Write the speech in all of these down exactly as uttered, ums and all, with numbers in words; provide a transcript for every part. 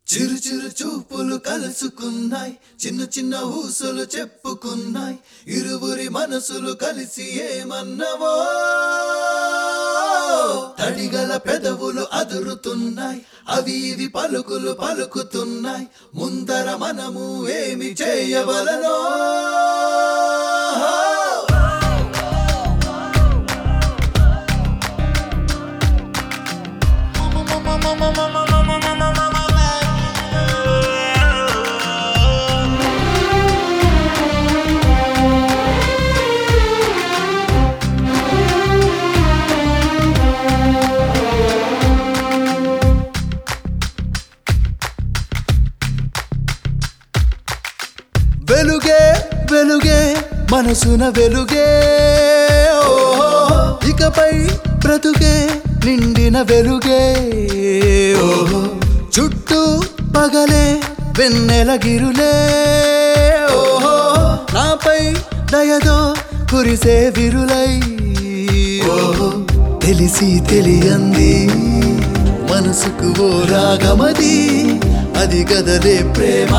చిరు చిరు చూపులు కలుసుకున్నాయి, చిన్న చిన్న ఊసులు చెప్పుకున్నాయి, ఇరువురి మనసులు కలిసి ఏమన్నవో. తడిగల పెదవులు అదురుతున్నాయి, అవి ఇవి పలుకులు పలుకుతున్నాయి, ముందర మనము ఏమి చేయవలనో. వెలుగే వెలుగే మనసున వెలుగే, ఓహో ఇకపై బ్రతుకే నిండిన వెలుగే. ఓహో చుట్టూ పగలే వెన్నెల గిరులే, ఓహో నాపై దయదో కురిసే విరులై. ఓహో తెలిసి తెలియంది మనసుకు ఓ రాగమది, అది గదలే ప్రేమ.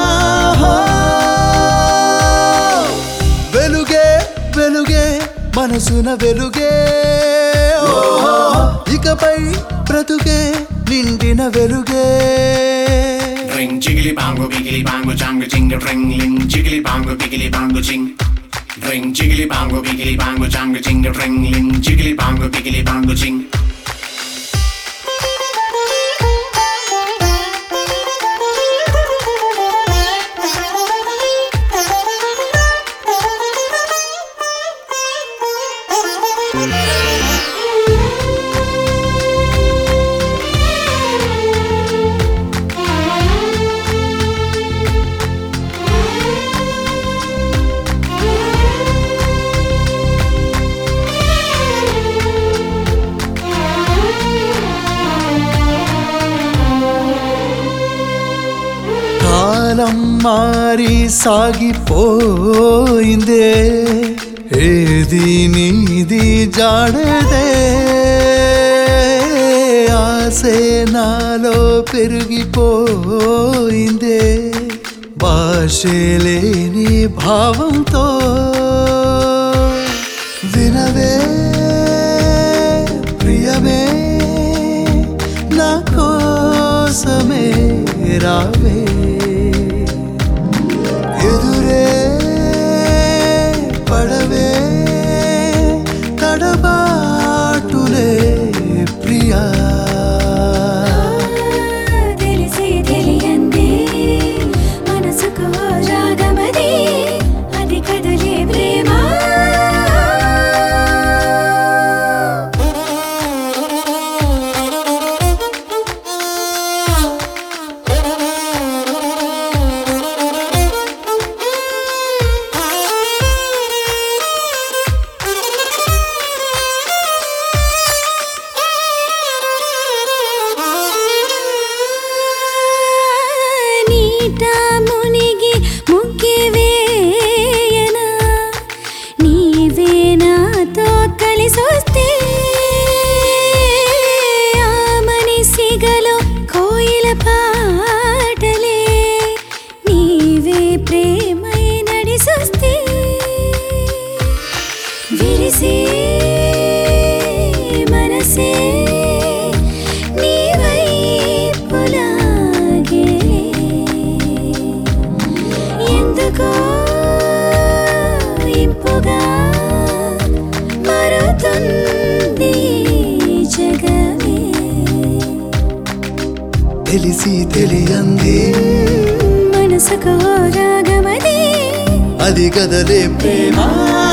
వెలుగే వెలుగే మనసున వెలుగే, ఓహో ఇకపై బ్రతుకే నిండిన వెలుగే. Ring jiggly bongo biggly bongo jango jingle ring ling jiggly bongo biggly bongo jing. Ring jiggly bongo biggly bongo jango jingle ring ling jiggly bongo biggly bongo jing. కాలం మారి సాగిపోయిందే, ఏది నీది జాడదే. ఆసే నాలో పెరిగిపోయిందే, భాషే లేని భావంతో. వినవే ప్రియమే నా కోసమే రావే, ఎదురే పడవే తడబాటులే ప్రియా. తెలిసి తెలియంది మనసుకు రాగమది, అది కదలే ప్రేమ. మునిగి ముగ్గి వేయనా, నీవే నాతో కలిసొస్తే. ఆమని సిగలో కోయిల పాటలే, నీవే ప్రేమై నడిసొస్తే. విరిసే మనసే ఇంపుగా మరుతుంది జగమే. తెలిసి తెలియంది మనసుకు రాగమది, అది గదలే ప్రేమ.